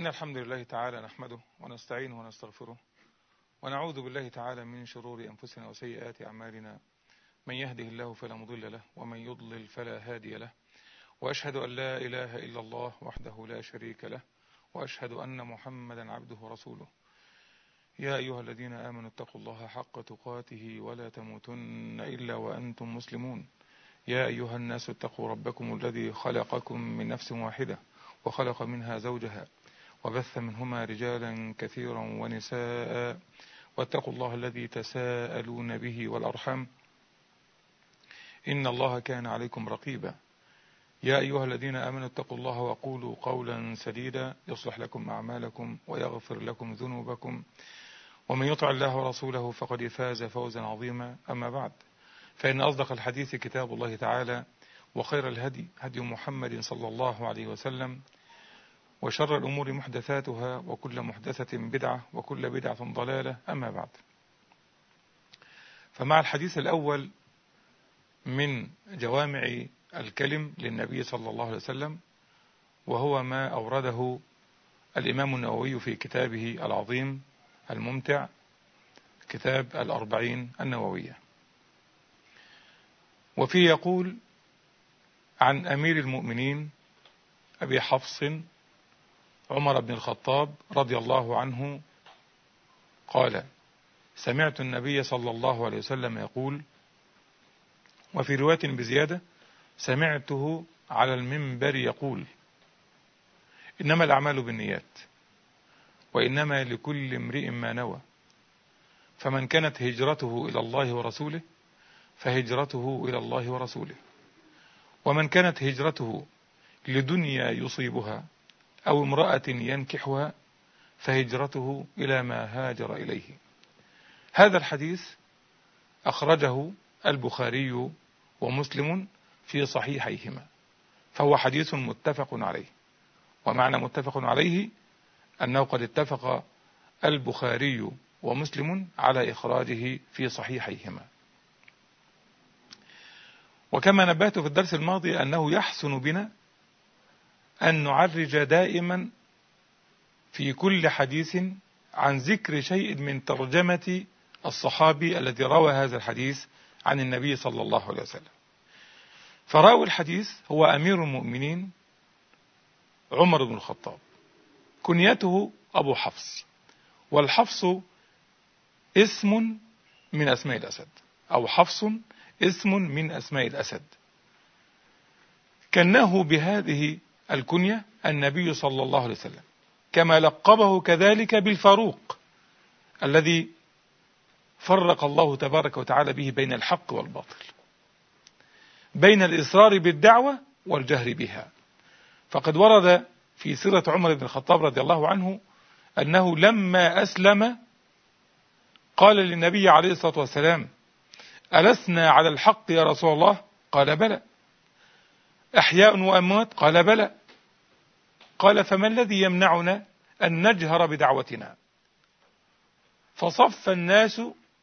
إن الحمد لله تعالى نحمده ونستعينه ونستغفره ونعوذ بالله تعالى من شرور أنفسنا وسيئات أعمالنا. من يهده الله فلا مضل له ومن يضلل فلا هادي له، وأشهد أن لا إله إلا الله وحده لا شريك له، وأشهد أن محمدا عبده ورسوله. يا أيها الذين آمنوا اتقوا الله حق تقاته ولا تموتن إلا وأنتم مسلمون. يا أيها الناس اتقوا ربكم الذي خلقكم من نفس واحدة وخلق منها زوجها وبث منهما رجالا كثيرا ونساء، واتقوا الله الذي تساءلون به والأرحام إن الله كان عليكم رقيبا. يا أيها الذين آمنوا اتقوا الله وقولوا قولا سديدا يصلح لكم أعمالكم ويغفر لكم ذنوبكم، ومن يطع الله ورسوله فقد فاز فوزا عظيما. أما بعد، فإن أصدق الحديث كتاب الله تعالى، وخير الهدي هدي محمد صلى الله عليه وسلم، وشر الأمور محدثاتها، وكل محدثة بدعة، وكل بدعة ضلالة. أما بعد، فمع الحديث الأول من جوامع الكلم للنبي صلى الله عليه وسلم، وهو ما أورده الإمام النووي في كتابه العظيم الممتع، كتاب الأربعين النووية، وفيه يقول عن أمير المؤمنين أبي حفص عمر بن الخطاب رضي الله عنه قال: سمعت النبي صلى الله عليه وسلم يقول، وفي رواية بزيادة: سمعته على المنبر يقول: إنما الأعمال بالنيات، وإنما لكل امرئ ما نوى، فمن كانت هجرته إلى الله ورسوله فهجرته إلى الله ورسوله، ومن كانت هجرته لدنيا يصيبها أو امرأة ينكحها فهجرته إلى ما هاجر إليه. هذا الحديث أخرجه البخاري ومسلم في صحيحيهما، فهو حديث متفق عليه. ومعنى متفق عليه أنه قد اتفق البخاري ومسلم على إخراجه في صحيحيهما. وكما نبهت في الدرس الماضي أنه يحسن بنا أن نعرج دائما في كل حديث عن ذكر شيء من ترجمة الصحابي الذي روى هذا الحديث عن النبي صلى الله عليه وسلم. فراوي الحديث هو أمير المؤمنين عمر بن الخطاب، كنيته أبو حفص، والحفص اسم من أسماء الأسد، أو حفص اسم من أسماء الأسد. كناه بهذه الكنية النبي صلى الله عليه وسلم، كما لقبه كذلك بالفاروق الذي فرق الله تبارك وتعالى به بين الحق والباطل، بين الإصرار بالدعوة والجهر بها. فقد ورد في سيرة عمر بن الخطاب رضي الله عنه أنه لما أسلم قال للنبي عليه الصلاة والسلام: ألسنا على الحق يا رسول الله؟ قال: بلى. أحياء وأموات؟ قال: بلى. قال: فما الذي يمنعنا أن نجهر بدعوتنا؟ فصف الناس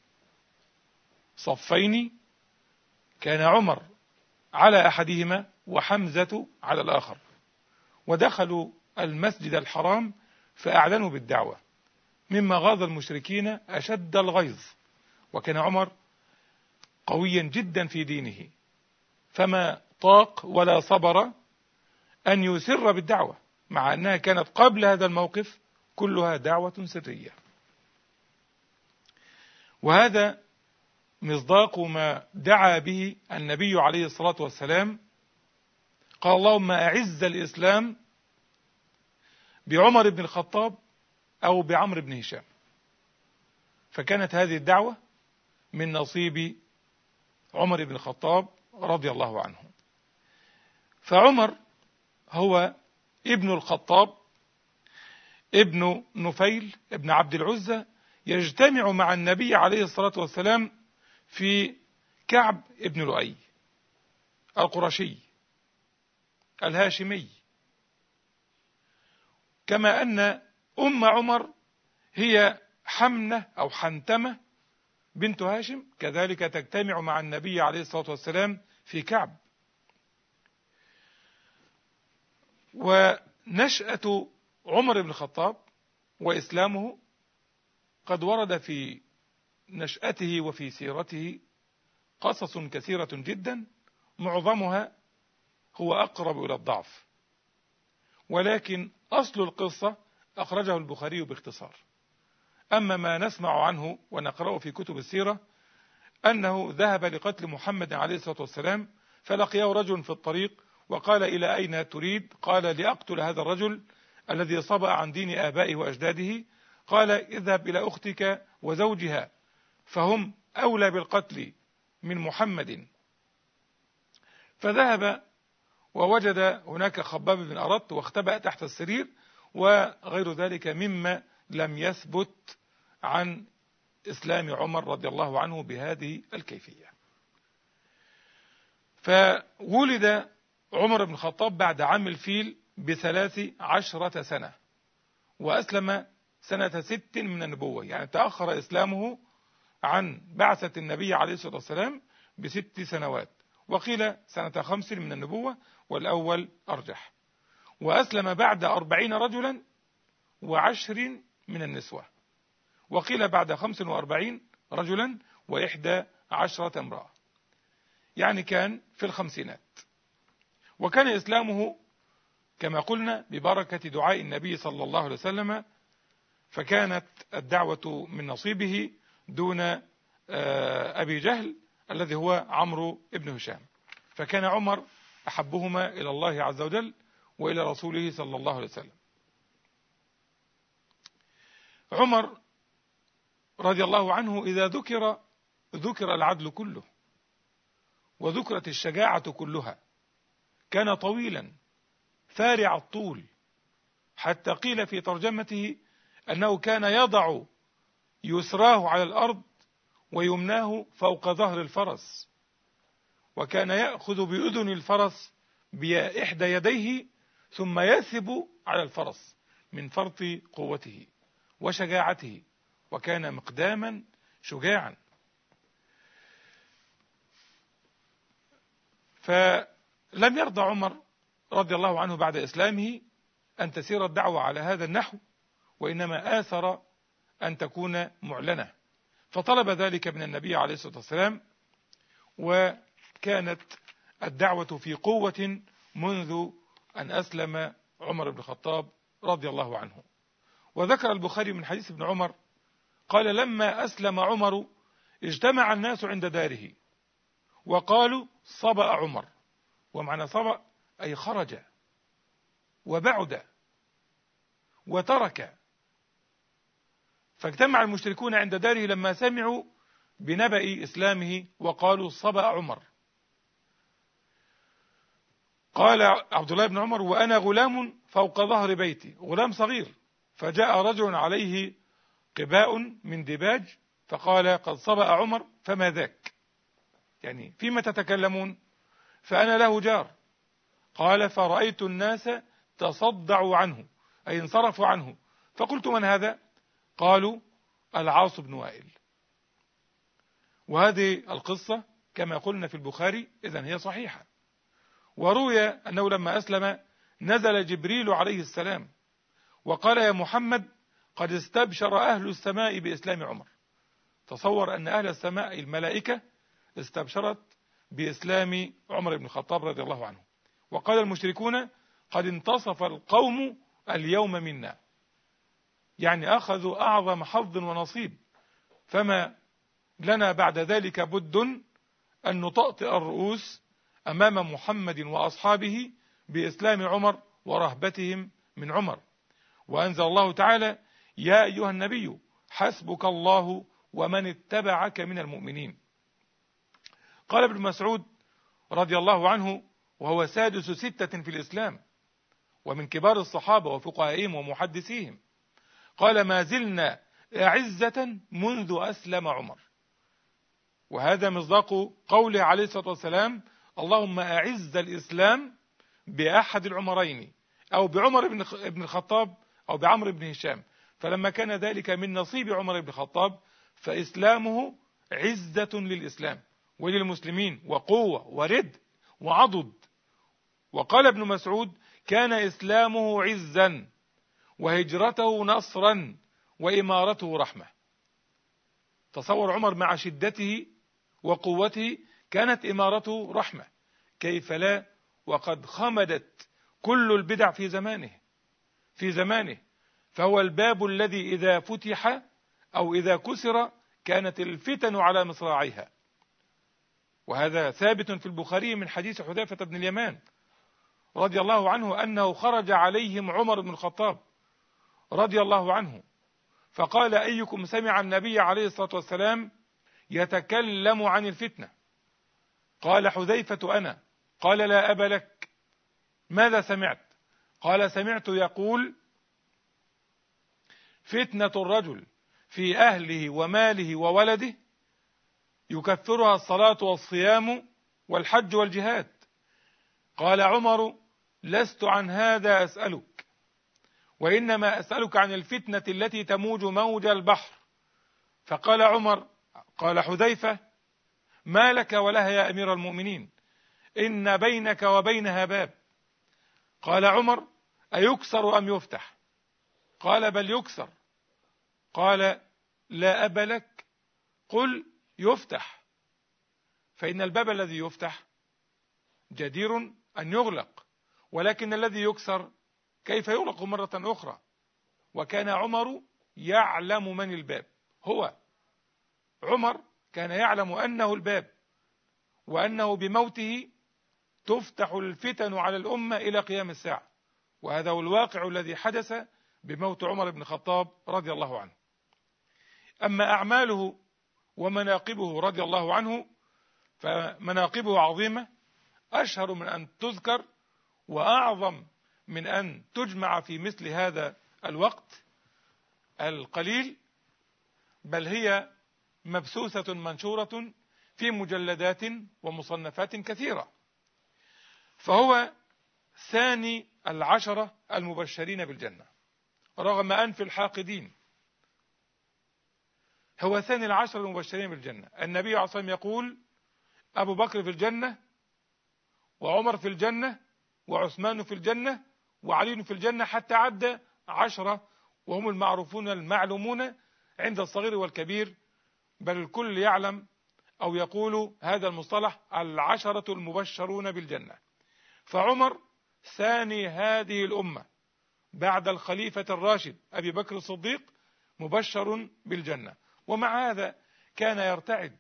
صفين، كان عمر على أحدهما وحمزة على الآخر، ودخلوا المسجد الحرام فأعلنوا بالدعوة، مما غاظ المشركين أشد الغيظ. وكان عمر قويا جدا في دينه، فما طاق ولا صبر أن يسر بالدعوة، مع أنها كانت قبل هذا الموقف كلها دعوة سرية. وهذا مصداق ما دعا به النبي عليه الصلاة والسلام. قال: اللهم أعز الإسلام بعمر بن الخطاب أو بعمر بن هشام. فكانت هذه الدعوة من نصيب عمر بن الخطاب رضي الله عنه. فعمر هو ابن الخطاب ابن نفيل ابن عبد العزة، يجتمع مع النبي عليه الصلاة والسلام في كعب ابن لؤي القرشي الهاشمي، كما أن أم عمر هي حمنة أو حنتمة بنت هاشم، كذلك تجتمع مع النبي عليه الصلاة والسلام في كعب. ونشأة عمر بن الخطاب وإسلامه قد ورد في نشأته وفي سيرته قصص كثيرة جدا، معظمها هو أقرب إلى الضعف، ولكن أصل القصة أخرجه البخاري باختصار. أما ما نسمع عنه ونقرأه في كتب السيرة أنه ذهب لقتل محمد عليه الصلاة والسلام، فلقيه رجل في الطريق وقال: إلى أين تريد؟ قال: لأقتل هذا الرجل الذي صبأ عن دين آبائه وأجداده. قال: اذهب إلى أختك وزوجها فهم أولى بالقتل من محمد. فذهب ووجد هناك خباب بن أرط واختبأ تحت السرير وغير ذلك مما لم يثبت عن إسلام عمر رضي الله عنه بهذه الكيفية. فولد عمر بن الخطاب بعد عام الفيل ب13 سنة، وأسلم سنة 6 من النبوة، يعني تأخر إسلامه عن بعثة النبي عليه الصلاة والسلام ب6 سنوات، وقيل سنة 5 من النبوة، والأول أرجح. وأسلم بعد 40 رجلا و10 من النسوة، وقيل بعد 45 رجلا و11 امرأة، يعني كان في الخمسينات. وكان إسلامه كما قلنا ببركة دعاء النبي صلى الله عليه وسلم، فكانت الدعوة من نصيبه دون أبي جهل الذي هو عمرو بن هشام، فكان عمر أحبهما إلى الله عز وجل وإلى رسوله صلى الله عليه وسلم. عمر رضي الله عنه إذا ذكر العدل كله وذكرت الشجاعة كلها. كان طويلا فارع الطول، حتى قيل في ترجمته أنه كان يضع يسراه على الأرض ويمناه فوق ظهر الفرس، وكان يأخذ بأذن الفرس بإحدى يديه ثم يثب على الفرس من فرط قوته وشجاعته، وكان مقداما شجاعا. فلم يرضى عمر رضي الله عنه بعد إسلامه أن تسير الدعوة على هذا النحو، وإنما آثر أن تكون معلنة، فطلب ذلك من النبي عليه الصلاة والسلام، وكانت الدعوة في قوة منذ أن أسلم عمر بن الخطاب رضي الله عنه. وذكر البخاري من حديث ابن عمر قال: لما أسلم عمر اجتمع الناس عند داره وقالوا: صبأ عمر. ومعنى صبأ أي خرج وبعد وترك. فاجتمع المشركون عند داره لما سمعوا بنبأ إسلامه وقالوا: صبأ عمر. قال عبد الله بن عمر: وأنا غلام فوق ظهر بيتي، غلام صغير، فجاء رجل عليه قباء من دباج فقال: قد صبأ عمر، فما ذاك؟ يعني فيما تتكلمون؟ فأنا له جار. قال: فرأيت الناس تصدعوا عنه، أي انصرفوا عنه، فقلت: من هذا؟ قالوا: العاص بن وائل. وهذه القصة كما قلنا في البخاري إذن هي صحيحة. وروي أنه لما أسلم نزل جبريل عليه السلام وقال: يا محمد، قد استبشر أهل السماء بإسلام عمر. تصور أن أهل السماء الملائكة استبشرت بإسلام عمر بن الخطاب رضي الله عنه. وقال المشركون: قد انتصف القوم اليوم منا، يعني أخذوا أعظم حظ ونصيب، فما لنا بعد ذلك بد أن نطأطئ الرؤوس أمام محمد وأصحابه بإسلام عمر ورهبتهم من عمر. وأنزل الله تعالى: يا أيها النبي حسبك الله ومن اتبعك من المؤمنين. قال ابن مسعود رضي الله عنه، وهو سادس 6 في الإسلام ومن كبار الصحابة وفقهائهم ومحدثيهم، قال: ما زلنا أعزة منذ أسلم عمر. وهذا مصداق قوله عليه الصلاة والسلام: اللهم أعز الإسلام بأحد العمرين، أو بعمر بن الخطاب أو بعمر بن هشام. فلما كان ذلك من نصيب عمر بن الخطاب فإسلامه عزة للإسلام وللمسلمين وقوة ورد وعضد. وقال ابن مسعود: كان إسلامه عزا وهجرته نصرا وإمارته رحمة. تصور عمر مع شدته وقوته كانت إمارته رحمة، كيف لا وقد خمدت كل البدع في زمانه، فهو الباب الذي إذا فتح أو إذا كسر كانت الفتن على مصراعيها. وهذا ثابت في البخاري من حديث حذيفة بن اليمان رضي الله عنه أنه خرج عليهم عمر بن الخطاب رضي الله عنه فقال: أيكم سمع النبي عليه الصلاة والسلام يتكلم عن الفتنة؟ قال حذيفة: أنا. قال: لا أبا لك، ماذا سمعت؟ قال: سمعت يقول: فتنة الرجل في أهله وماله وولده يكثرها الصلاة والصيام والحج والجهاد. قال عمر: لست عن هذا أسألك، وإنما أسألك عن الفتنة التي تموج موج البحر. فقال عمر: قال حذيفة: ما لك ولها يا أمير المؤمنين؟ إن بينك وبينها باب. قال عمر: أيكسر أم يفتح؟ قال: بل يكسر. قال: لا أب لك، قل يفتح، فإن الباب الذي يفتح جدير أن يغلق، ولكن الذي يكسر كيف يغلق مرة أخرى؟ وكان عمر يعلم من الباب، هو عمر كان يعلم أنه الباب، وأنه بموته تفتح الفتن على الأمة إلى قيام الساعة. وهذا هو الواقع الذي حدث بموت عمر بن الخطاب رضي الله عنه. أما أعماله ومناقبه رضي الله عنه فمناقبه عظيمة، أشهر من أن تذكر وأعظم من أن تجمع في مثل هذا الوقت القليل، بل هي مبثوثة منشورة في مجلدات ومصنفات كثيرة. فهو ثاني 10 المبشرين بالجنة رغم أنف الحاقدين، هو ثاني 10 المبشرين بالجنة. النبي عليه الصلاة والسلام يقول: أبو بكر في الجنة، وعمر في الجنة، وعثمان في الجنة، وعلي في الجنة، حتى عد 10، وهم المعروفون المعلومون عند الصغير والكبير، بل الكل يعلم أو يقول هذا المصطلح 10 المبشرون بالجنة. فعمر ثاني هذه الأمة بعد الخليفة الراشد أبي بكر الصديق مبشر بالجنة، ومع هذا كان يرتعد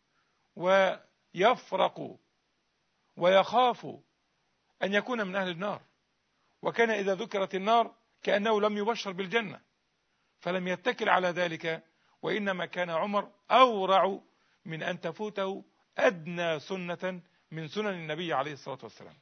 ويفرق ويخاف أن يكون من أهل النار، وكان إذا ذكرت النار كأنه لم يبشر بالجنة، فلم يتكل على ذلك، وإنما كان عمر أورع من أن تفوته أدنى سنة من سنن النبي عليه الصلاة والسلام.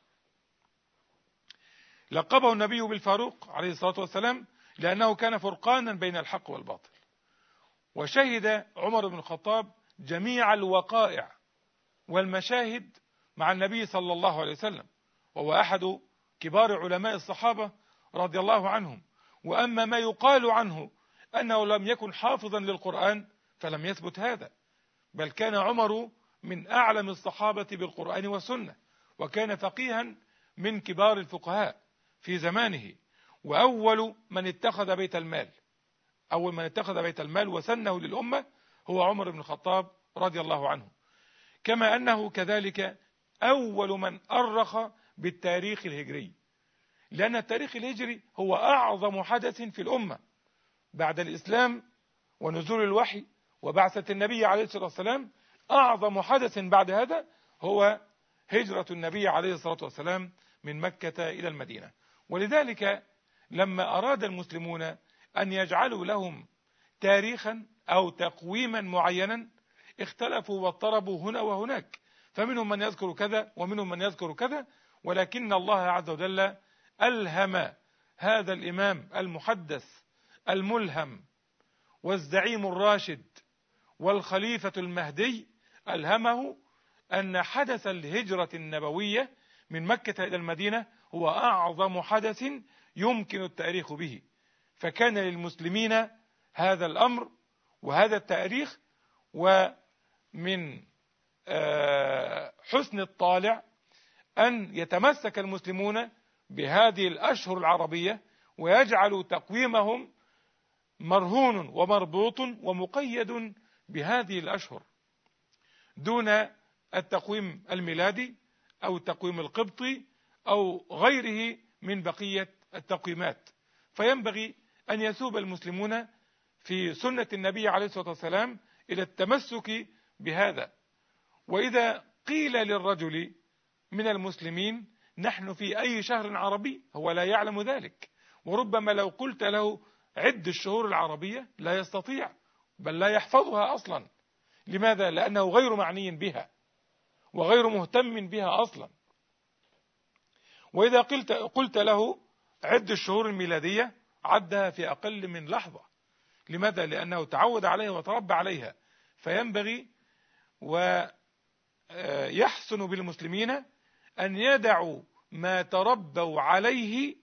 لقبه النبي بالفاروق عليه الصلاة والسلام لأنه كان فرقانا بين الحق والباطل. وشهد عمر بن الخطاب جميع الوقائع والمشاهد مع النبي صلى الله عليه وسلم، وهو أحد كبار علماء الصحابة رضي الله عنهم. وأما ما يقال عنه أنه لم يكن حافظا للقرآن فلم يثبت هذا، بل كان عمر من أعلم الصحابة بالقرآن والسنة، وكان فقيها من كبار الفقهاء في زمانه، وأول من اتخذ بيت المال وسنه للأمة هو عمر بن الخطاب رضي الله عنه. كما أنه كذلك أول من أرخ بالتاريخ الهجري، لأن التاريخ الهجري هو أعظم حدث في الأمة بعد الإسلام ونزول الوحي وبعثة النبي عليه الصلاة والسلام. أعظم حدث بعد هذا هو هجرة النبي عليه الصلاة والسلام من مكة إلى المدينة. ولذلك لما أراد المسلمون أن يجعلوا لهم تاريخا أو تقويما معينا اختلفوا واضطربوا هنا وهناك، فمنهم من يذكر كذا ومنهم من يذكر كذا، ولكن الله عز وجل ألهم هذا الإمام المحدث الملهم والزعيم الراشد والخليفة المهدي، ألهمه أن حدث الهجرة النبوية من مكة إلى المدينة هو أعظم حدث يمكن التاريخ به. فكان للمسلمين هذا الأمر وهذا التاريخ، ومن حسن الطالع أن يتمسك المسلمون بهذه الأشهر العربية ويجعل تقويمهم مرهون ومربوط ومقيد بهذه الأشهر دون التقويم الميلادي أو التقويم القبطي أو غيره من بقية التقويمات. فينبغي أن يثوب المسلمون في سنة النبي عليه الصلاة والسلام إلى التمسك بهذا. وإذا قيل للرجل من المسلمين نحن في أي شهر عربي هو لا يعلم ذلك، وربما لو قلت له عد الشهور العربية لا يستطيع، بل لا يحفظها أصلا. لماذا؟ لأنه غير معني بها وغير مهتم بها أصلا. وإذا قلت له عد الشهور الميلادية عدها في أقل من لحظة. لماذا؟ لأنه تعود عليها وتربى عليها. فينبغي ويحسن بالمسلمين أن يدعوا ما تربوا عليه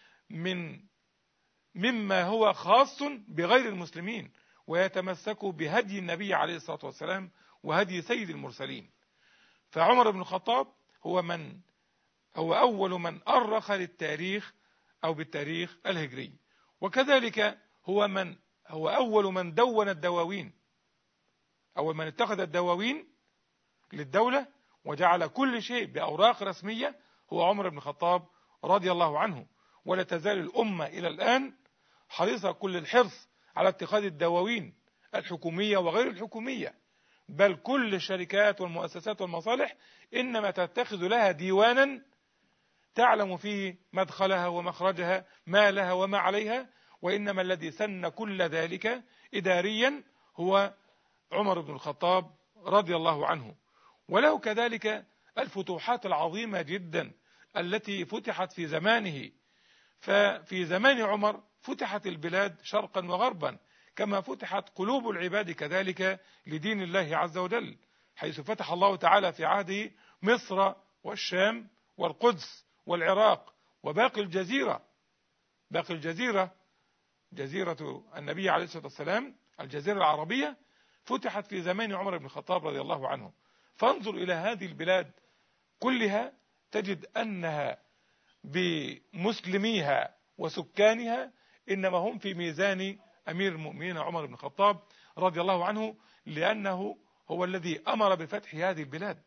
مما هو خاص بغير المسلمين، ويتمسكوا بهدي النبي عليه الصلاة والسلام وهدي سيد المرسلين. فعمر بن الخطاب هو أول من أرخ للتاريخ أو بالتاريخ الهجري، وكذلك هو أول من دون الدواوين، أول من اتخذ الدواوين للدولة وجعل كل شيء بأوراق رسمية هو عمر بن الخطاب رضي الله عنه. ولا تزال الأمة إلى الآن حريصة كل الحرص على اتخاذ الدواوين الحكومية وغير الحكومية، بل كل الشركات والمؤسسات والمصالح إنما تتخذ لها ديوانا تعلم فيه مدخلها ومخرجها، ما لها وما عليها. وإنما الذي سن كل ذلك إداريا هو عمر بن الخطاب رضي الله عنه. وله كذلك الفتوحات العظيمة جدا التي فتحت في زمانه. ففي زمان عمر فتحت البلاد شرقا وغربا، كما فتحت قلوب العباد كذلك لدين الله عز وجل، حيث فتح الله تعالى في عهده مصر والشام والقدس والعراق وباقي الجزيرة. باقي الجزيرة جزيرة النبي عليه الصلاة والسلام، الجزيرة العربية، فتحت في زمان عمر بن الخطاب رضي الله عنه. فانظر إلى هذه البلاد كلها تجد أنها بمسلميها وسكانها إنما هم في ميزان أمير المؤمنين عمر بن الخطاب رضي الله عنه، لأنه هو الذي أمر بفتح هذه البلاد.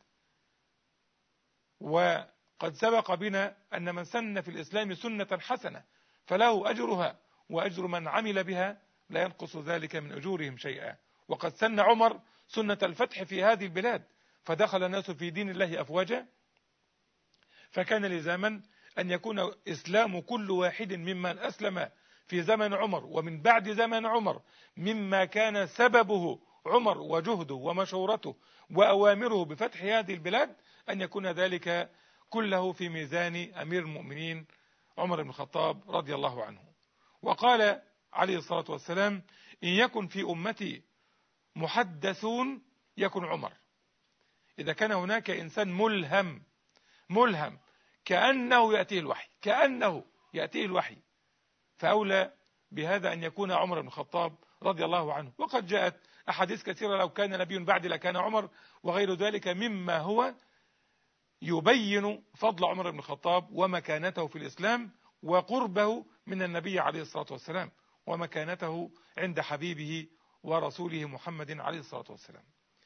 وقد سبق بنا أن من سن في الإسلام سنة حسنة فله أجرها وأجر من عمل بها لا ينقص ذلك من أجورهم شيئا. وقد سن عمر سنة الفتح في هذه البلاد فدخل الناس في دين الله أفواجا، فكان لزاما أن يكون إسلام كل واحد ممن أسلم في زمن عمر ومن بعد زمن عمر مما كان سببه عمر وجهده ومشورته وأوامره بفتح هذه البلاد أن يكون ذلك كله في ميزان أمير المؤمنين عمر بن الخطاب رضي الله عنه. وقال عليه الصلاة والسلام: إن يكن في أمتي محدثون يكن عمر. إذا كان هناك إنسان ملهم كأنه يأتيه الوحي فأولى بهذا أن يكون عمر بن الخطاب رضي الله عنه. وقد جاءت أحاديث كثيرة: لو كان نبي بعد لكان عمر، وغير ذلك مما هو يبين فضل عمر بن الخطاب ومكانته في الإسلام وقربه من النبي عليه الصلاة والسلام ومكانته عند حبيبه ورسوله محمد عليه الصلاة والسلام.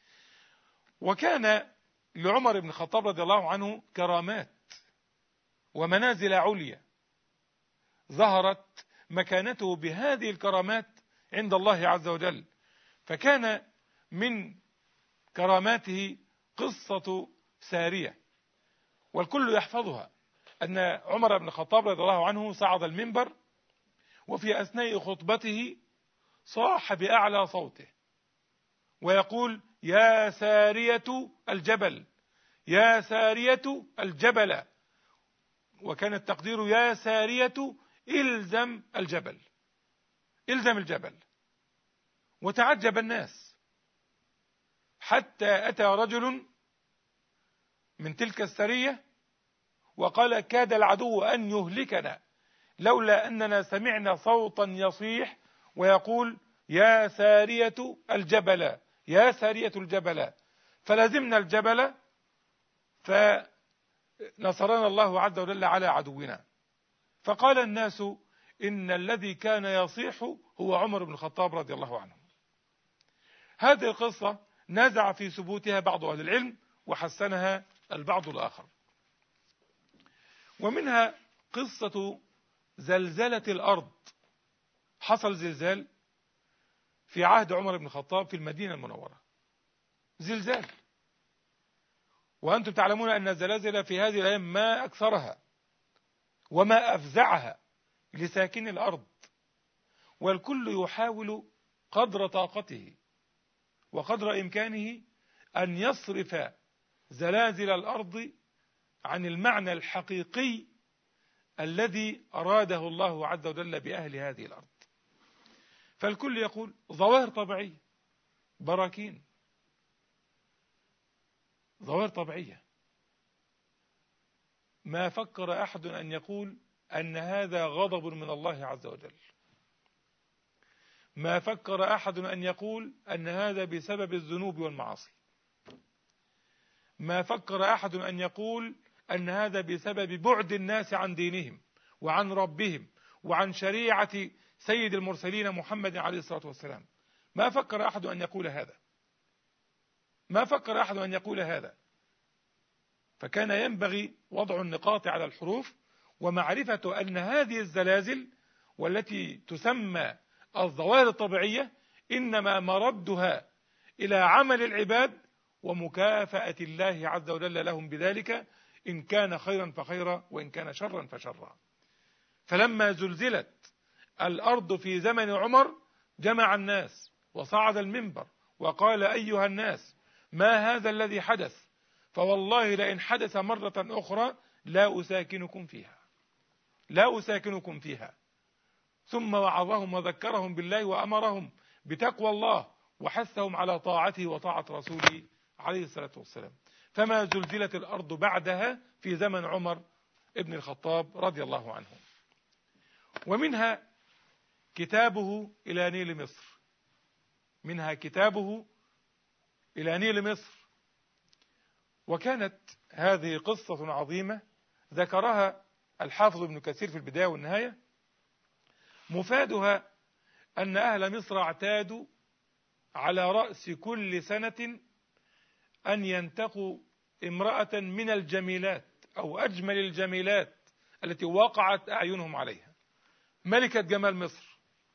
وكان لعمر بن الخطاب رضي الله عنه كرامات ومنازل عليا ظهرت مكانته بهذه الكرامات عند الله عز وجل. فكان من كراماته قصة سارية والكل يحفظها، أن عمر بن الخطاب رضي الله عنه صعد المنبر وفي أثناء خطبته صاح بأعلى صوته ويقول: يا سارية الجبل، يا سارية الجبل. وكان التقدير: يا سارية إلزم الجبل، إلزم الجبل. وتعجب الناس حتى أتى رجل من تلك السرية وقال: كاد العدو أن يهلكنا لولا أننا سمعنا صوتا يصيح ويقول: يا سارية الجبل، يا سارية الجبل. فلزمنا الجبل فنصرنا الله عز وجل على عدونا. فقال الناس: إن الذي كان يصيح هو عمر بن الخطاب رضي الله عنه. هذه القصة نازع في ثبوتها بعض أهل العلم وحسنها البعض الآخر. ومنها قصة زلزلة الأرض. حصل زلزال في عهد عمر بن الخطاب في المدينة المنورة، زلزال، وأنتم تعلمون أن الزلازل في هذه الأيام ما أكثرها وما أفزعها لساكن الأرض، والكل يحاول قدر طاقته وقدر إمكانه أن يصرف زلازل الأرض عن المعنى الحقيقي الذي أراده الله عز وجل بأهل هذه الأرض. فالكل يقول ظواهر طبيعية، براكين، ظواهر طبيعية. ما فكر أحد أن يقول أن هذا غضب من الله عز وجل. ما فكر أحد أن يقول أن هذا بسبب الذنوب والمعاصي. ما فكر أحد أن يقول أن هذا بسبب بعد الناس عن دينهم وعن ربهم وعن شريعة سيد المرسلين محمد عليه الصلاة والسلام. ما فكر أحد أن يقول هذا، ما فكر أحد أن يقول هذا. فكان ينبغي وضع النقاط على الحروف ومعرفة أن هذه الزلازل والتي تسمى الظواهر الطبيعية إنما مردها إلى عمل العباد ومكافأة الله عز وجل لهم بذلك، إن كان خيرا فخيرا وإن كان شرا فشرا. فلما زلزلت الأرض في زمن عمر جمع الناس وصعد المنبر وقال أيها الناس ما هذا الذي حدث، فوالله لئن حدث مرة أخرى لا أساكنكم فيها، لا أساكنكم فيها. ثم وعظهم وذكرهم بالله وأمرهم بتقوى الله وحثهم على طاعته وطاعة رسوله عليه الصلاة والسلام. فما زلزلت الأرض بعدها في زمن عمر ابن الخطاب رضي الله عنه. ومنها كتابه إلى نيل مصر، منها كتابه إلى نيل مصر. وكانت هذه قصة عظيمة ذكرها الحافظ ابن كثير في البداية والنهاية. مفادها أن أهل مصر اعتادوا على رأس كل سنة أن ينتقوا امرأة من الجميلات أو أجمل الجميلات التي وقعت أعينهم عليها، ملكة جمال مصر،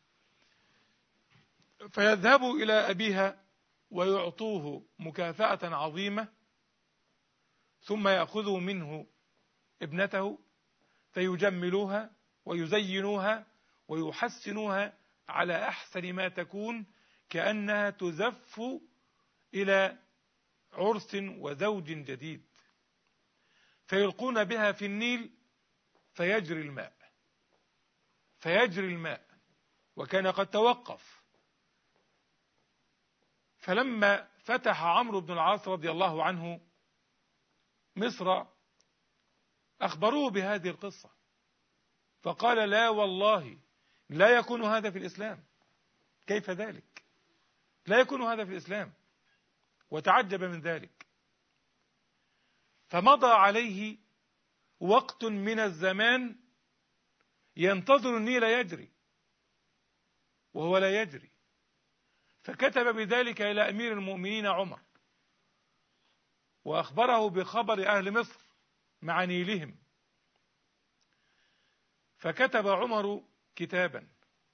فيذهبوا إلى أبيها ويعطوه مكافأة عظيمة، ثم يأخذوا منه ابنته فيجملوها ويزينوها ويحسنوها على أحسن ما تكون، كأنها تزف إلى عرس وزوج جديد، فيلقون بها في النيل فيجري الماء، فيجري الماء، وكان قد توقف. فلما فتح عمرو بن العاص رضي الله عنه مصر أخبروه بهذه القصة، فقال لا والله لا يكون هذا في الإسلام. كيف ذلك؟ لا يكون هذا في الإسلام. وتعجب من ذلك. فمضى عليه وقت من الزمان ينتظر النيل يجري وهو لا يجري، فكتب بذلك إلى أمير المؤمنين عمر وأخبره بخبر أهل مصر مع نيلهم. فكتب عمر كتابا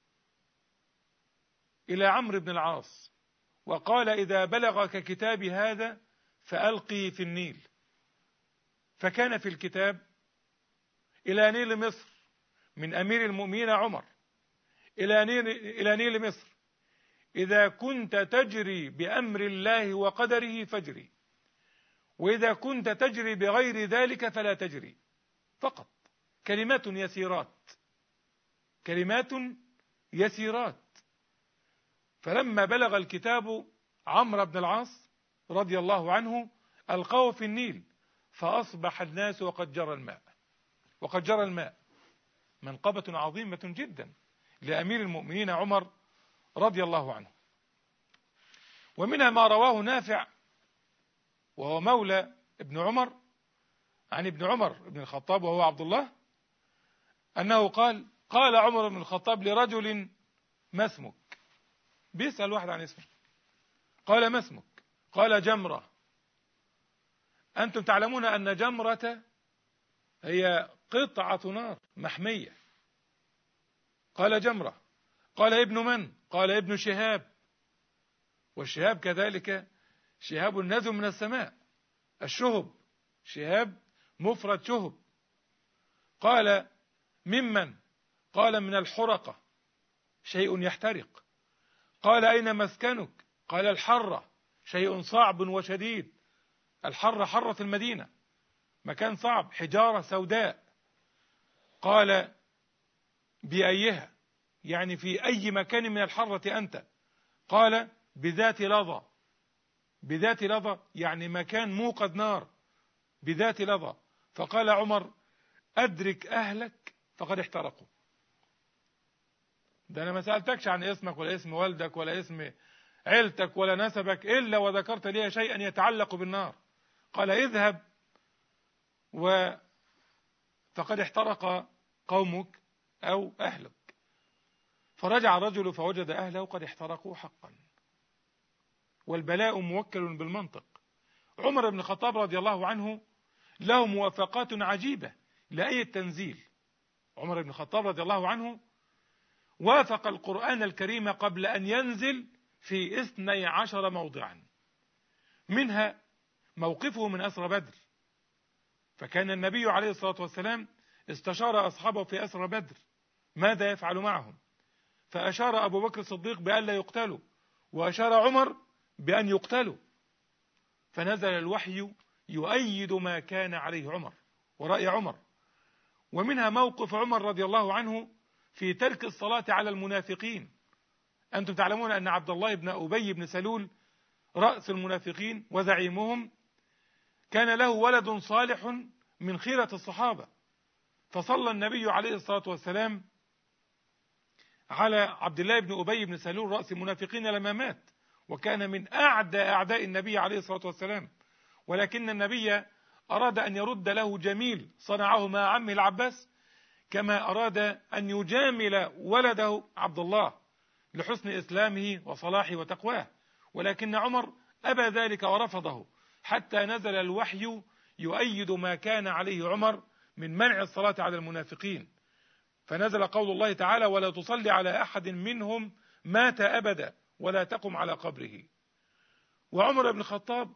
إلى عمرو بن العاص وقال إذا بلغك كتابي هذا فألقي في النيل. فكان في الكتاب إلى نيل مصر من أمير المؤمنين عمر إلى نيل مصر إذا كنت تجري بأمر الله وقدره فاجري، وإذا كنت تجري بغير ذلك فلا تجري. فقط كلمات يسيرات، كلمات يسيرات. فلما بلغ الكتاب عمرو بن العاص رضي الله عنه ألقاه في النيل فأصبح الناس وقد جرى الماء، وقد جرى الماء. منقبة عظيمة جدا لأمير المؤمنين عمر رضي الله عنه. ومنها ما رواه نافع وهو مولى ابن عمر عن ابن عمر بن الخطاب وهو عبد الله أنه قال قال عمر بن الخطاب لرجل: ما اسمك؟ بيسأل واحد عن اسمه. قال: ما اسمك؟ قال: جمرة. أنتم تعلمون أن جمرة هي قطعة نار محمية. قال: جمرة. قال: ابن من؟ قال: ابن شهاب. والشهاب كذلك شهاب نازل من السماء، الشهب، شهاب مفرد شهب. قال: ممن؟ قال: من الحرقة، شيء يحترق. قال: أين مسكنك؟ قال: الحرة، شيء صعب وشديد. الحرة حرة المدينة، مكان صعب، حجارة سوداء. قال: بأيها؟ يعني في أي مكان من الحرة أنت؟ قال: بذات لظى. بذات لظى يعني مكان موقد نار، بذات لظى. فقال عمر: أدرك أهلك فقد احترقوا. ده أنا ما سألتكش عن اسمك ولا اسم والدك ولا اسم عيلتك ولا نسبك إلا وذكرت لي شيئا يتعلق بالنار. قال: اذهب فقد احترق قومك أو أهلك. فرجع الرجل فوجد أهله قد احترقوا حقا، والبلاء موكل بالمنطق. عمر بن الخطاب رضي الله عنه له موافقات عجيبة لآية التنزيل. عمر بن الخطاب رضي الله عنه وافق القرآن الكريم قبل أن ينزل في 12 موضعا، منها موقفه من أسرى بدر. فكان النبي عليه الصلاة والسلام استشار أصحابه في أسرى بدر ماذا يفعل معهم، فأشار أبو بكر الصديق بأن لا يقتلوا، وأشار عمر بأن يقتلوا، فنزل الوحي يؤيد ما كان عليه عمر ورأي عمر. ومنها موقف عمر رضي الله عنه في ترك الصلاة على المنافقين. أنتم تعلمون أن عبد الله بن أبي بن سلول رأس المنافقين وزعيمهم كان له ولد صالح من خيرة الصحابة، فصلى النبي عليه الصلاة والسلام على عبد الله بن أبي بن سلول رأس المنافقين لما مات، وكان من أعداء النبي عليه الصلاة والسلام. ولكن النبي أراد أن يرد له جميل صنعه مع عمه العباس، كما أراد أن يجامل ولده عبد الله لحسن إسلامه وصلاحه وتقواه. ولكن عمر أبى ذلك ورفضه، حتى نزل الوحي يؤيد ما كان عليه عمر من منع الصلاة على المنافقين. فنزل قول الله تعالى: ولا تصلي على أحد منهم مات أبدا ولا تقم على قبره. وعمر بن الخطاب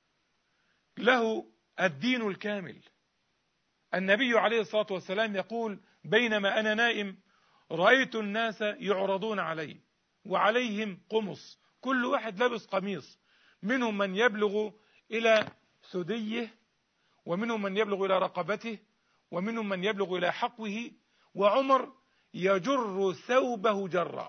له الدين الكامل. النبي عليه الصلاة والسلام يقول: بينما أنا نائم رأيت الناس يعرضون علي وعليهم قمص، كل واحد لابس قميص، منهم من يبلغ إلى ثديه، ومنهم من يبلغ إلى رقبته، ومنهم من يبلغ إلى حقوه، وعمر يجر ثوبه جرا،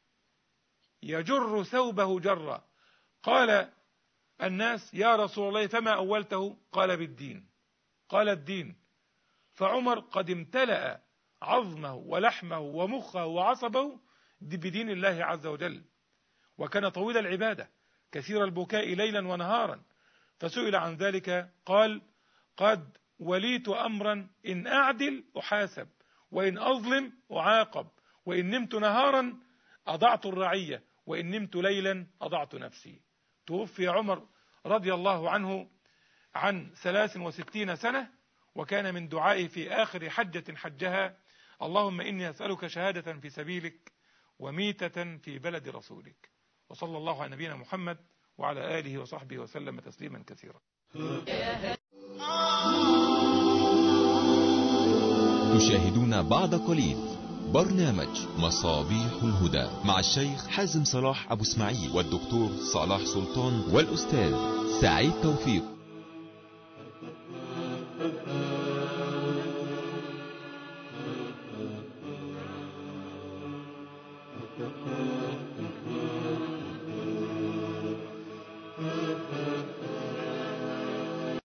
يجر ثوبه جرا. قال الناس: يا رسول الله فما أولته؟ قال: بالدين. قال: الدين. فعمر قد امتلأ عظمه ولحمه ومخه وعصبه بدين الله عز وجل، وكان طويل العبادة كثير البكاء ليلا ونهارا. فسئل عن ذلك قال: قد وليت أمرا إن أعدل أحاسب، وإن أظلم أعاقب، وإن نمت نهارا أضعت الرعية، وإن نمت ليلا أضعت نفسي. توفي عمر رضي الله عنه عن 63 سنة، وكان من دعائه في آخر حجة حجها: اللهم إني أسألك شهادة في سبيلك وميتة في بلد رسولك. وصلى الله على نبينا محمد وعلى آله وصحبه وسلم تسليما كثيرا. تشاهدون بعد قليل برنامج مصابيح الهدى مع الشيخ حازم صلاح أبو اسماعيل والدكتور صلاح سلطان والأستاذ سعيد توفيق.